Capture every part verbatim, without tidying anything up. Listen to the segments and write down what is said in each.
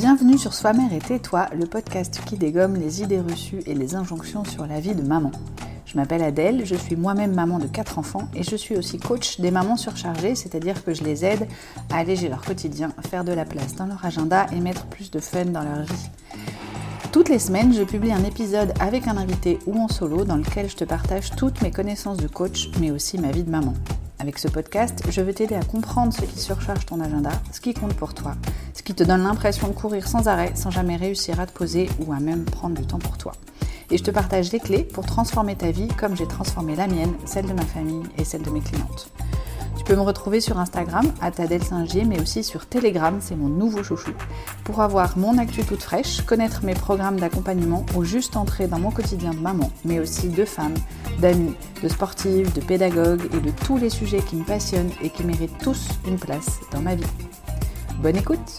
Bienvenue sur Sois mère et tais-toi, le podcast qui dégomme les idées reçues et les injonctions sur la vie de maman. Je m'appelle Adèle, je suis moi-même maman de quatre enfants et je suis aussi coach des mamans surchargées, c'est-à-dire que je les aide à alléger leur quotidien, faire de la place dans leur agenda et mettre plus de fun dans leur vie. Toutes les semaines, je publie un épisode avec un invité ou en solo dans lequel je te partage toutes mes connaissances de coach, mais aussi ma vie de maman. Avec ce podcast, je veux t'aider à comprendre ce qui surcharge ton agenda, ce qui compte pour toi, ce qui te donne l'impression de courir sans arrêt, sans jamais réussir à te poser ou à même prendre du temps pour toi. Et je te partage les clés pour transformer ta vie comme j'ai transformé la mienne, celle de ma famille et celle de mes clientes. Tu peux me retrouver sur Instagram, arobase adèle singier, mais aussi sur Telegram, c'est mon nouveau chouchou, pour avoir mon actu toute fraîche, connaître mes programmes d'accompagnement ou juste entrer dans mon quotidien de maman, mais aussi de femmes, d'amis, de sportives, de pédagogues et de tous les sujets qui me passionnent et qui méritent tous une place dans ma vie. Bonne écoute!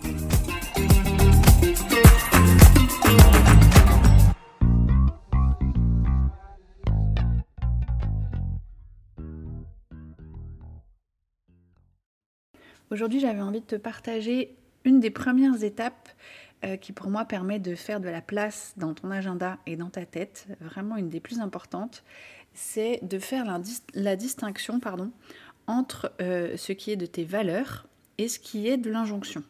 Aujourd'hui, j'avais envie de te partager une des premières étapes euh, qui pour moi permet de faire de la place dans ton agenda et dans ta tête, vraiment une des plus importantes, c'est de faire la, dis- la distinction pardon, entre euh, ce qui est de tes valeurs et ce qui est de l'injonction.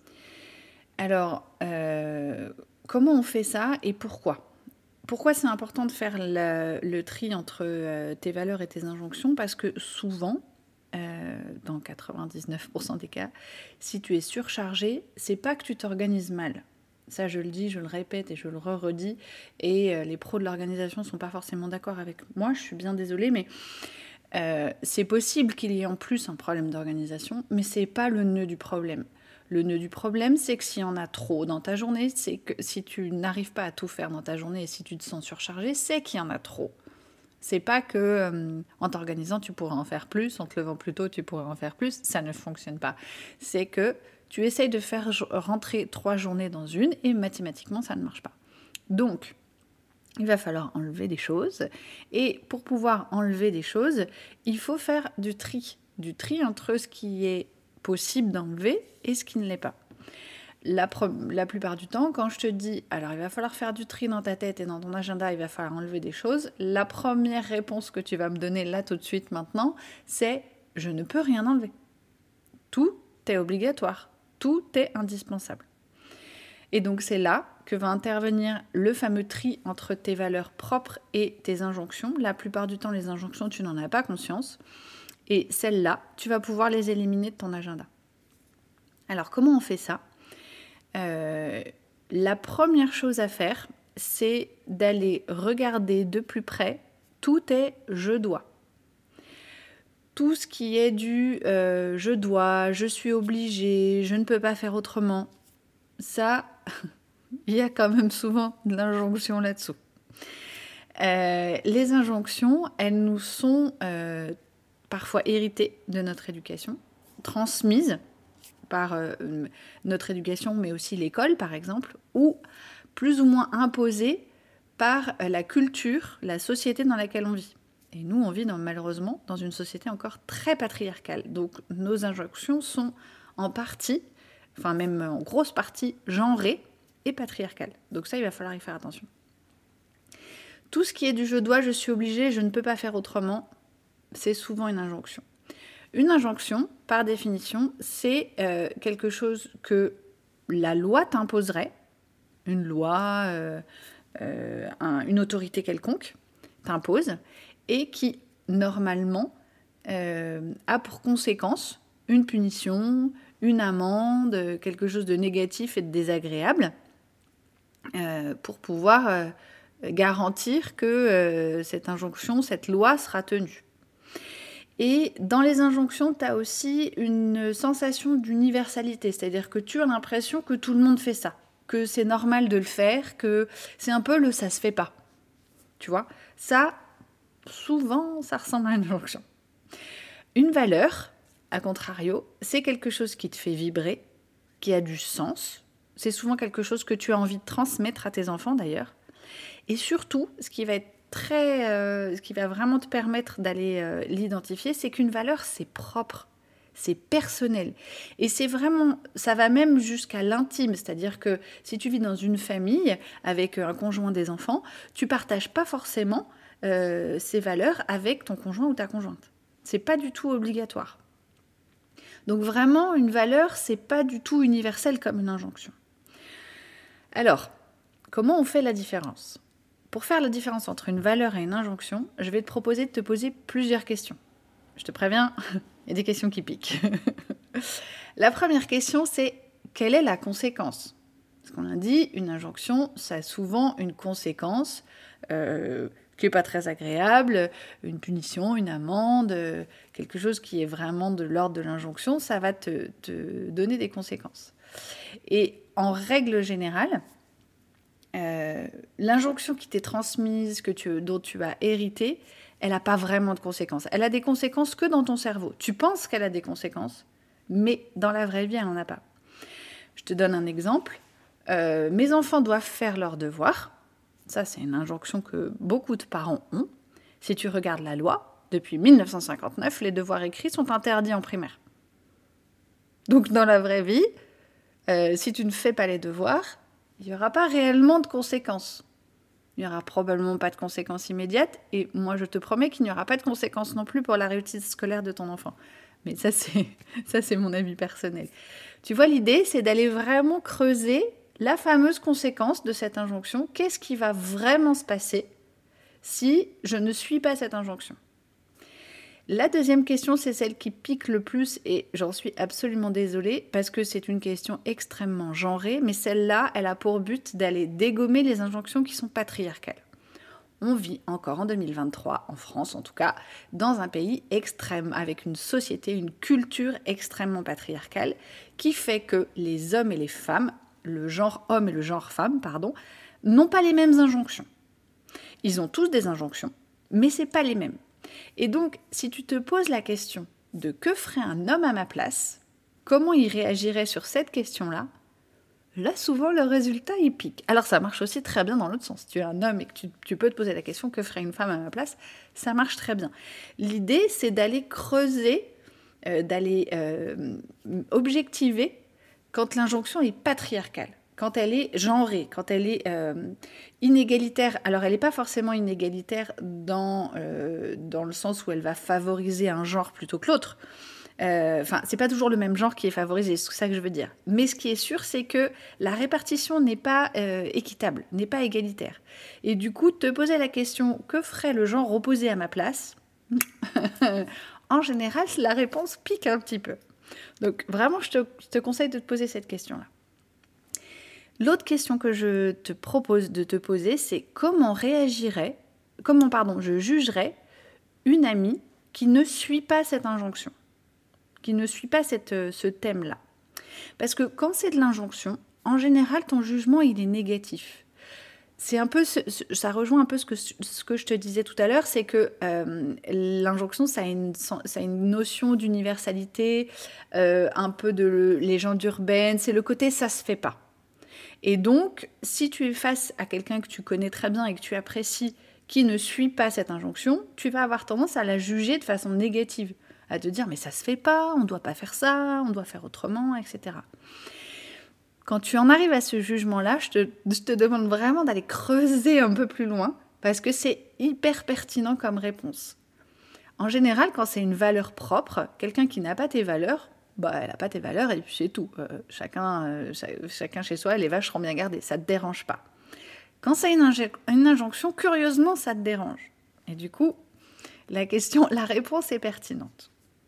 Alors, euh, comment on fait ça et pourquoi ? Pourquoi c'est important de faire la, le tri entre euh, tes valeurs et tes injonctions ? Parce que souvent, Euh, dans quatre-vingt-dix-neuf pour cent des cas, si tu es surchargé, c'est pas que tu t'organises mal. Ça, je le dis, je le répète et je le re-redis. Et euh, les pros de l'organisation ne sont pas forcément d'accord avec moi. Je suis bien désolée, mais euh, c'est possible qu'il y ait en plus un problème d'organisation, mais c'est pas le nœud du problème. Le nœud du problème, c'est que s'il y en a trop dans ta journée, c'est que si tu n'arrives pas à tout faire dans ta journée et si tu te sens surchargé, c'est qu'il y en a trop. C'est pas que euh, en t'organisant, tu pourrais en faire plus, en te levant plus tôt, tu pourrais en faire plus. Ça ne fonctionne pas. C'est que tu essayes de faire rentrer trois journées dans une et mathématiquement, ça ne marche pas. Donc, il va falloir enlever des choses. Et pour pouvoir enlever des choses, il faut faire du tri. Du tri entre ce qui est possible d'enlever et ce qui ne l'est pas. La, pre- la plupart du temps, quand je te dis, alors il va falloir faire du tri dans ta tête et dans ton agenda, il va falloir enlever des choses, la première réponse que tu vas me donner là tout de suite maintenant, c'est « je ne peux rien enlever ». Tout est obligatoire, tout est indispensable. Et donc c'est là que va intervenir le fameux tri entre tes valeurs propres et tes injonctions. La plupart du temps, les injonctions, tu n'en as pas conscience. Et celles-là, tu vas pouvoir les éliminer de ton agenda. Alors comment on fait ça ? Euh, la première chose à faire, c'est d'aller regarder de plus près, tout est « je dois ». Tout ce qui est du euh, « je dois »,« je suis obligée »,« je ne peux pas faire autrement », ça, il y a quand même souvent de l'injonction là-dessous. Euh, les injonctions, elles nous sont euh, parfois héritées de notre éducation, transmises par euh, notre éducation, mais aussi l'école, par exemple, ou plus ou moins imposée par euh, la culture, la société dans laquelle on vit. Et nous, on vit dans, malheureusement dans une société encore très patriarcale. Donc, nos injonctions sont en partie, enfin même en grosse partie, genrées et patriarcales. Donc ça, il va falloir y faire attention. Tout ce qui est du « je dois »,« je suis obligée »,« je ne peux pas faire autrement », c'est souvent une injonction. Une injonction, par définition, c'est euh, quelque chose que la loi t'imposerait, une loi, euh, euh, un, une autorité quelconque t'impose, et qui, normalement, euh, a pour conséquence une punition, une amende, quelque chose de négatif et de désagréable, euh, pour pouvoir euh, garantir que euh, cette injonction, cette loi sera tenue. Et dans les injonctions, tu as aussi une sensation d'universalité, c'est-à-dire que tu as l'impression que tout le monde fait ça, que c'est normal de le faire, que c'est un peu le « ça se fait pas ». Tu vois, ça, souvent, ça ressemble à une injonction. Une valeur, à contrario, c'est quelque chose qui te fait vibrer, qui a du sens. C'est souvent quelque chose que tu as envie de transmettre à tes enfants, d'ailleurs. Et surtout, ce qui va être Très, euh, ce qui va vraiment te permettre d'aller euh, l'identifier, c'est qu'une valeur, c'est propre. C'est personnel. Et c'est vraiment, ça va même jusqu'à l'intime. C'est-à-dire que si tu vis dans une famille avec un conjoint, des enfants, tu partages pas forcément euh, ces valeurs avec ton conjoint ou ta conjointe. C'est pas du tout obligatoire. Donc vraiment, une valeur, c'est pas du tout universel comme une injonction. Alors, comment on fait la différence ? Pour faire la différence entre une valeur et une injonction, je vais te proposer de te poser plusieurs questions. Je te préviens, il y a des questions qui piquent. La première question, c'est quelle est la conséquence ? Parce qu'on l'a dit, une injonction, ça a souvent une conséquence euh, qui n'est pas très agréable, une punition, une amende, euh, quelque chose qui est vraiment de l'ordre de l'injonction, ça va te, te donner des conséquences. Et en règle générale, euh, l'injonction qui t'est transmise, que tu, dont tu as hérité, elle n'a pas vraiment de conséquences. Elle a des conséquences que dans ton cerveau. Tu penses qu'elle a des conséquences, mais dans la vraie vie, elle n'en a pas. Je te donne un exemple. Euh, mes enfants doivent faire leurs devoirs. Ça, c'est une injonction que beaucoup de parents ont. Si tu regardes la loi, depuis dix-neuf cent cinquante-neuf, les devoirs écrits sont interdits en primaire. Donc, dans la vraie vie, euh, si tu ne fais pas les devoirs, il n'y aura pas réellement de conséquences. Il n'y aura probablement pas de conséquences immédiates, et moi je te promets qu'il n'y aura pas de conséquences non plus pour la réussite scolaire de ton enfant. Mais ça c'est, ça, c'est mon avis personnel. Tu vois, l'idée, c'est d'aller vraiment creuser la fameuse conséquence de cette injonction. Qu'est-ce qui va vraiment se passer si je ne suis pas cette injonction ? La deuxième question, c'est celle qui pique le plus, et j'en suis absolument désolée, parce que c'est une question extrêmement genrée, mais celle-là, elle a pour but d'aller dégommer les injonctions qui sont patriarcales. On vit encore en deux mille vingt-trois, en France en tout cas, dans un pays extrême, avec une société, une culture extrêmement patriarcale, qui fait que les hommes et les femmes, le genre homme et le genre femme, pardon, n'ont pas les mêmes injonctions. Ils ont tous des injonctions, mais c'est pas les mêmes. Et donc, si tu te poses la question de que ferait un homme à ma place, comment il réagirait sur cette question-là, là, souvent, le résultat, il pique. Alors, ça marche aussi très bien dans l'autre sens. Si tu es un homme et que tu, tu peux te poser la question que ferait une femme à ma place, ça marche très bien. L'idée, c'est d'aller creuser, euh, d'aller euh, objectiver quand l'injonction est patriarcale. Quand elle est genrée, quand elle est euh, inégalitaire. Alors, elle n'est pas forcément inégalitaire dans, euh, dans le sens où elle va favoriser un genre plutôt que l'autre. Enfin, euh, c'est pas toujours le même genre qui est favorisé, c'est ça que je veux dire. Mais ce qui est sûr, c'est que la répartition n'est pas euh, équitable, n'est pas égalitaire. Et du coup, te poser la question, que ferait le genre opposé à ma place ? En général, la réponse pique un petit peu. Donc, vraiment, je te, je te conseille de te poser cette question-là. L'autre question que je te propose de te poser, c'est comment réagirait, comment, pardon, je jugerais une amie qui ne suit pas cette injonction, qui ne suit pas cette, ce thème-là. Parce que quand c'est de l'injonction, en général, ton jugement, il est négatif. C'est un peu, ce, ça rejoint un peu ce que, ce que je te disais tout à l'heure, c'est que euh, l'injonction, ça a, une, ça a une notion d'universalité, euh, un peu de légende urbaine, c'est le côté « ça se fait pas ». Et donc, si tu es face à quelqu'un que tu connais très bien et que tu apprécies, qui ne suit pas cette injonction, tu vas avoir tendance à la juger de façon négative, à te dire « mais ça se fait pas, on ne doit pas faire ça, on doit faire autrement, et cetera » Quand tu en arrives à ce jugement-là, je te, je te demande vraiment d'aller creuser un peu plus loin, parce que c'est hyper pertinent comme réponse. En général, quand c'est une valeur propre, quelqu'un qui n'a pas tes valeurs, bah, elle n'a pas tes valeurs et puis c'est tout. Euh, chacun, euh, chacun chez soi, les vaches seront bien gardées, ça ne te dérange pas. Quand c'est une, inj- une injonction, curieusement, ça te dérange. Et du coup, la question, la réponse est pertinente.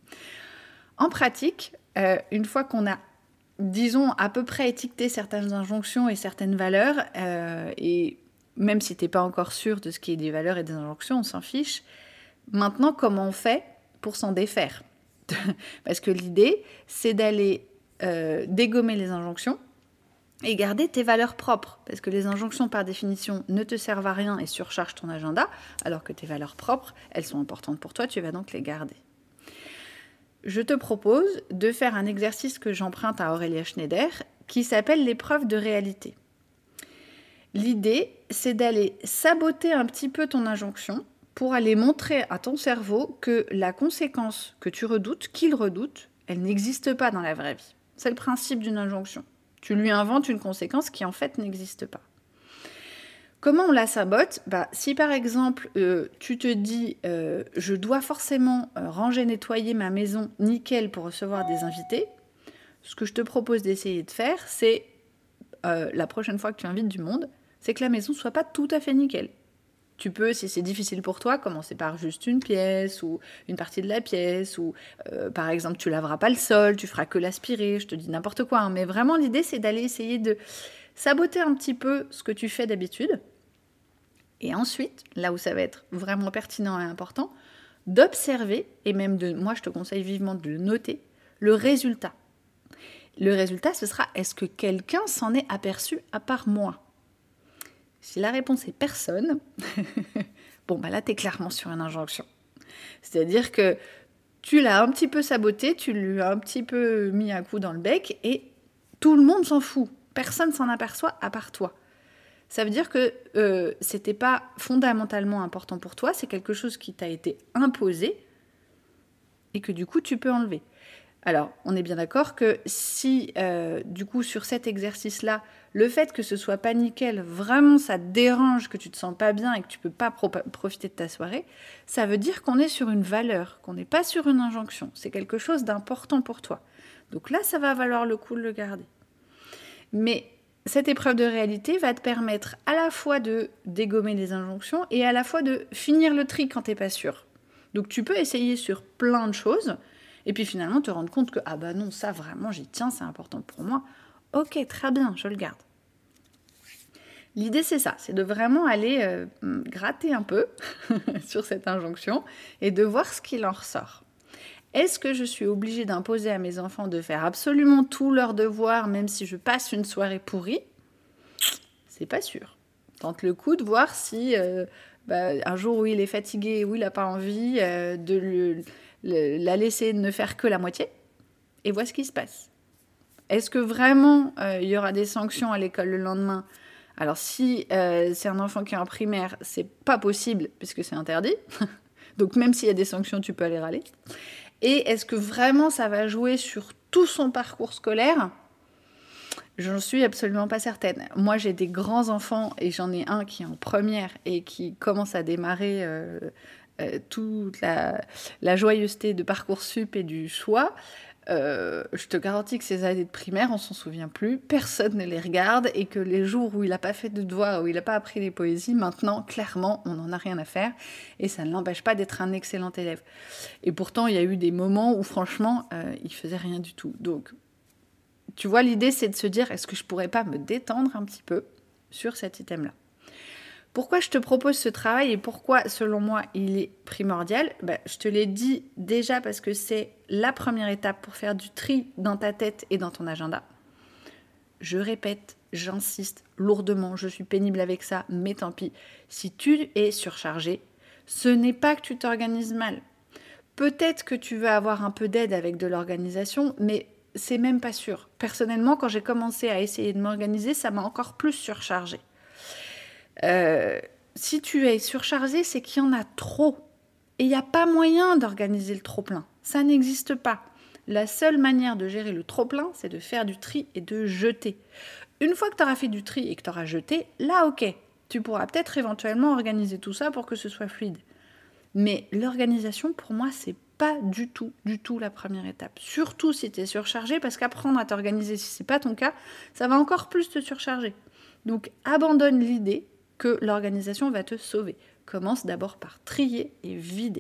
En pratique, euh, une fois qu'on a, disons, à peu près étiqueté certaines injonctions et certaines valeurs, euh, et même si tu n'es pas encore sûr de ce qui est des valeurs et des injonctions, on s'en fiche. Maintenant, comment on fait pour s'en défaire ? Parce que l'idée, c'est d'aller euh, dégommer les injonctions et garder tes valeurs propres. Parce que les injonctions, par définition, ne te servent à rien et surchargent ton agenda, alors que tes valeurs propres, elles sont importantes pour toi, tu vas donc les garder. Je te propose de faire un exercice que j'emprunte à Aurélia Schneider, qui s'appelle l'épreuve de réalité. L'idée, c'est d'aller saboter un petit peu ton injonction pour aller montrer à ton cerveau que la conséquence que tu redoutes, qu'il redoute, Elle n'existe pas dans la vraie vie. C'est le principe d'une injonction. Tu lui inventes une conséquence qui en fait n'existe pas. Comment on la sabote ? Bah, si par exemple, euh, tu te dis euh, « je dois forcément euh, ranger, nettoyer ma maison nickel pour recevoir des invités », ce que je te propose d'essayer de faire, c'est, euh, la prochaine fois que tu invites du monde, c'est que la maison ne soit pas tout à fait nickel. Tu peux, si c'est difficile pour toi, commencer par juste une pièce ou une partie de la pièce, ou euh, par exemple, tu laveras pas le sol, tu feras que l'aspirer, je te dis n'importe quoi. Hein, mais vraiment, l'idée, c'est d'aller essayer de saboter un petit peu ce que tu fais d'habitude. Et ensuite, là où ça va être vraiment pertinent et important, d'observer, et même de, moi je te conseille vivement de le noter, le résultat. Le résultat, ce sera, est-ce que quelqu'un s'en est aperçu à part moi ? Si la réponse est personne, bon, bah là, tu es clairement sur une injonction. C'est-à-dire que tu l'as un petit peu saboté, tu lui as un petit peu mis un coup dans le bec et tout le monde s'en fout. Personne s'en aperçoit à part toi. Ça veut dire que euh, c'était pas fondamentalement important pour toi, c'est quelque chose qui t'a été imposé et que du coup, tu peux enlever. Alors, on est bien d'accord que si, euh, du coup, sur cet exercice-là, le fait que ce soit pas nickel, vraiment, ça te dérange, que tu te sens pas bien et que tu peux pas pro- profiter de ta soirée, ça veut dire qu'on est sur une valeur, qu'on n'est pas sur une injonction. C'est quelque chose d'important pour toi. Donc là, ça va valoir le coup de le garder. Mais cette épreuve de réalité va te permettre à la fois de dégommer les injonctions et à la fois de finir le tri quand t'es pas sûr. Donc tu peux essayer sur plein de choses, et puis finalement te rendre compte que « Ah bah non, ça vraiment, j'y tiens, c'est important pour moi. Ok, très bien, je le garde. » L'idée, c'est ça, c'est de vraiment aller euh, gratter un peu sur cette injonction et de voir ce qu'il en ressort. Est-ce que je suis obligée d'imposer à mes enfants de faire absolument tous leurs devoirs, même si je passe une soirée pourrie ? C'est pas sûr. Tente le coup de voir si euh, bah, un jour où il est fatigué, où il n'a pas envie, euh, de le... la laisser ne faire que la moitié, et vois ce qui se passe. Est-ce que vraiment euh, il y aura des sanctions à l'école le lendemain ? Alors si euh, c'est un enfant qui est en primaire, c'est pas possible puisque c'est interdit. Donc même s'il y a des sanctions, tu peux aller râler. Et est-ce que vraiment ça va jouer sur tout son parcours scolaire ? J'en suis absolument pas certaine. Moi, j'ai des grands enfants et j'en ai un qui est en première et qui commence à démarrer euh, euh, toute la, la joyeuseté de Parcoursup et du choix. Euh, je te garantis que ces années de primaire, on s'en souvient plus, personne ne les regarde et que les jours où il n'a pas fait de devoirs, où il n'a pas appris les poésies, maintenant, clairement, on n'en a rien à faire et ça ne l'empêche pas d'être un excellent élève. Et pourtant, il y a eu des moments où, franchement, euh, il faisait rien du tout. Donc, tu vois, l'idée, c'est de se dire, est-ce que je pourrais pas me détendre un petit peu sur cet item-là ? Pourquoi je te propose ce travail et pourquoi, selon moi, il est primordial ? Ben, je te l'ai dit déjà parce que c'est la première étape pour faire du tri dans ta tête et dans ton agenda. Je répète, j'insiste lourdement, je suis pénible avec ça, mais tant pis. Si tu es surchargé, ce n'est pas que tu t'organises mal. Peut-être que tu veux avoir un peu d'aide avec de l'organisation, mais c'est même pas sûr. Personnellement, quand j'ai commencé à essayer de m'organiser, ça m'a encore plus surchargée. Euh, si tu es surchargé, c'est qu'il y en a trop. Et il n'y a pas moyen d'organiser le trop-plein. Ça n'existe pas. La seule manière de gérer le trop-plein, c'est de faire du tri et de jeter. Une fois que tu auras fait du tri et que tu auras jeté, là, ok, tu pourras peut-être éventuellement organiser tout ça pour que ce soit fluide. Mais l'organisation, pour moi, c'est pas du tout, du tout la première étape. Surtout si tu es surchargé, parce qu'apprendre à t'organiser, si ce n'est pas ton cas, ça va encore plus te surcharger. Donc, abandonne l'idée que l'organisation va te sauver. Commence d'abord par trier et vider.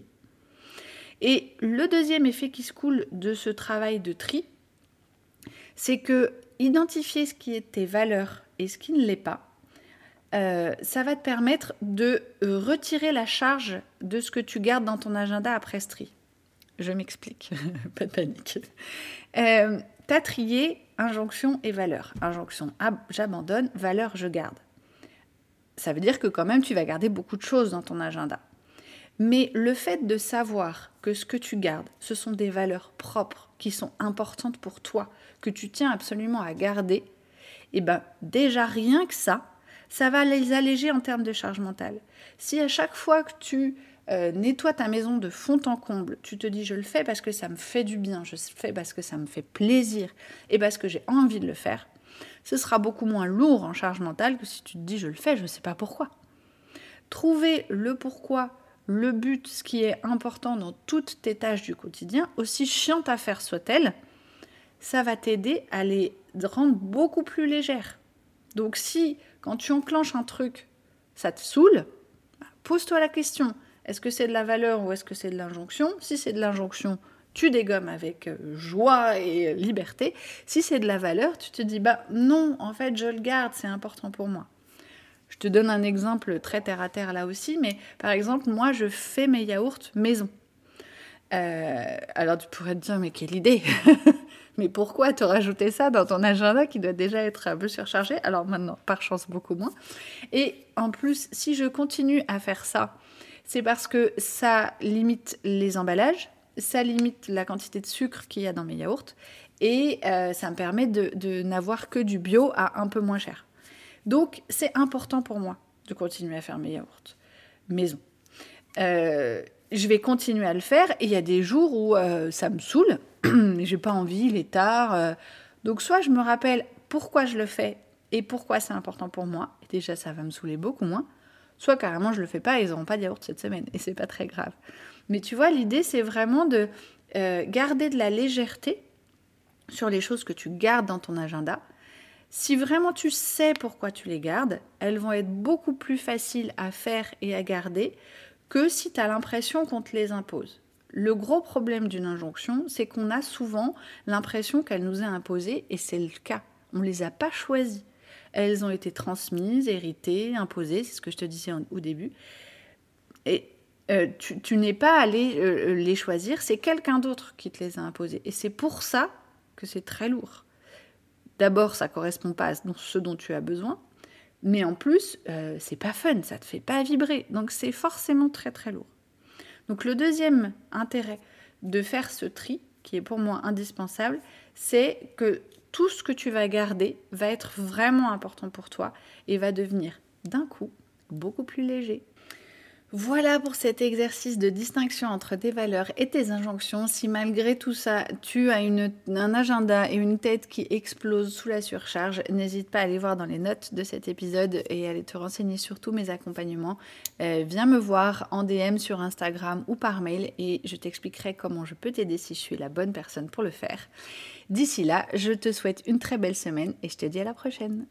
Et le deuxième effet qui se coule de ce travail de tri, c'est que identifier ce qui est tes valeurs et ce qui ne l'est pas, euh, ça va te permettre de retirer la charge de ce que tu gardes dans ton agenda après ce tri. Je m'explique, pas de panique. Euh, t'as trié injonction et valeur. Injonction, ah, j'abandonne, valeur, je garde. Ça veut dire que quand même, tu vas garder beaucoup de choses dans ton agenda. Mais le fait de savoir que ce que tu gardes, ce sont des valeurs propres qui sont importantes pour toi, que tu tiens absolument à garder, et ben déjà rien que ça, ça va les alléger en termes de charge mentale. Si à chaque fois que tu euh, nettoie ta maison de fond en comble, tu te dis je le fais parce que ça me fait du bien, je le fais parce que ça me fait plaisir et parce que j'ai envie de le faire, ce sera beaucoup moins lourd en charge mentale que si tu te dis je le fais, je ne sais pas pourquoi. Trouver le pourquoi, le but, ce qui est important dans toutes tes tâches du quotidien, aussi chiantes à faire soient-elles, ça va t'aider à les rendre beaucoup plus légères. Donc si, quand tu enclenches un truc, ça te saoule, pose-toi la question, est-ce que c'est de la valeur ou est-ce que c'est de l'injonction ? Si c'est de l'injonction, tu dégommes avec joie et liberté. Si c'est de la valeur, tu te dis, bah non, en fait, je le garde, c'est important pour moi. Je te donne un exemple très terre-à-terre là aussi, mais par exemple, moi, je fais mes yaourts maison. Euh, alors, tu pourrais te dire, mais quelle idée ! Mais pourquoi te rajouter ça dans ton agenda qui doit déjà être un peu surchargé ? Alors maintenant, par chance, beaucoup moins. Et en plus, si je continue à faire ça, c'est parce que ça limite les emballages, ça limite la quantité de sucre qu'il y a dans mes yaourts et euh, ça me permet de, de n'avoir que du bio à un peu moins cher. Donc, c'est important pour moi de continuer à faire mes yaourts maison. Euh, je vais continuer à le faire et il y a des jours où euh, ça me saoule, j'ai pas envie, il est tard. Euh, donc, soit je me rappelle pourquoi je le fais et pourquoi c'est important pour moi, et déjà ça va me saouler beaucoup moins, soit carrément je le fais pas et ils n'auront pas de yaourt cette semaine et c'est pas très grave. Mais tu vois, l'idée c'est vraiment de euh, garder de la légèreté sur les choses que tu gardes dans ton agenda. Si vraiment tu sais pourquoi tu les gardes, elles vont être beaucoup plus faciles à faire et à garder que si tu as l'impression qu'on te les impose. Le gros problème d'une injonction, c'est qu'on a souvent l'impression qu'elle nous est imposée, et c'est le cas. On ne les a pas choisies. Elles ont été transmises, héritées, imposées, c'est ce que je te disais au début. Et euh, tu, tu n'es pas allé euh, les choisir, c'est quelqu'un d'autre qui te les a imposées. Et c'est pour ça que c'est très lourd. D'abord, ça ne correspond pas à ce dont tu as besoin, mais en plus, euh, c'est pas fun, ça ne te fait pas vibrer. Donc, c'est forcément très, très lourd. Donc, le deuxième intérêt de faire ce tri, qui est pour moi indispensable, c'est que tout ce que tu vas garder va être vraiment important pour toi et va devenir d'un coup beaucoup plus léger. Voilà pour cet exercice de distinction entre tes valeurs et tes injonctions. Si malgré tout ça, tu as une, un agenda et une tête qui explosent sous la surcharge, n'hésite pas à aller voir dans les notes de cet épisode et à aller te renseigner sur tous mes accompagnements. Euh, viens me voir en D M sur Instagram ou par mail et je t'expliquerai comment je peux t'aider si je suis la bonne personne pour le faire. D'ici là, je te souhaite une très belle semaine et je te dis à la prochaine.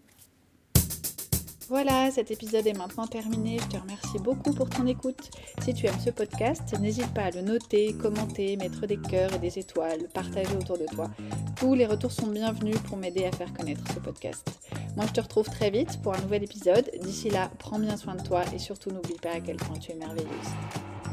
Voilà, cet épisode est maintenant terminé. Je te remercie beaucoup pour ton écoute. Si tu aimes ce podcast, n'hésite pas à le noter, commenter, mettre des cœurs et des étoiles, partager autour de toi. Tous les retours sont bienvenus pour m'aider à faire connaître ce podcast. Moi, je te retrouve très vite pour un nouvel épisode. D'ici là, prends bien soin de toi et surtout n'oublie pas à quel point tu es merveilleuse.